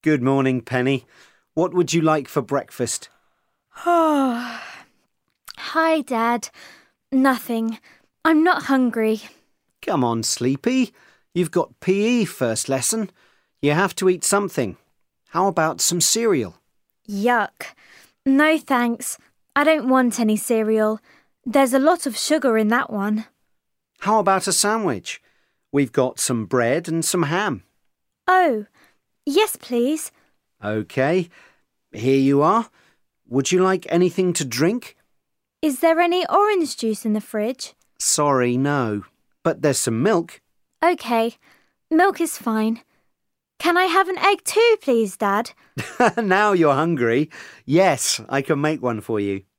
Good morning, Penny. What would you like for breakfast? Hi, Dad. Nothing. I'm not hungry. Come on, Sleepy. You've got PE first lesson. You have to eat something. How about some cereal? Yuck. No thanks. I don't want any cereal. There's a lot of sugar in that one. How about a sandwich? We've got some bread and some ham. Oh, yes, please. OK. Here you are. Would you like anything to drink? Is there any orange juice in the fridge? Sorry, no. But there's some milk. OK. Milk is fine. Can I have an egg too, please, Dad? Now you're hungry. Yes, I can make one for you.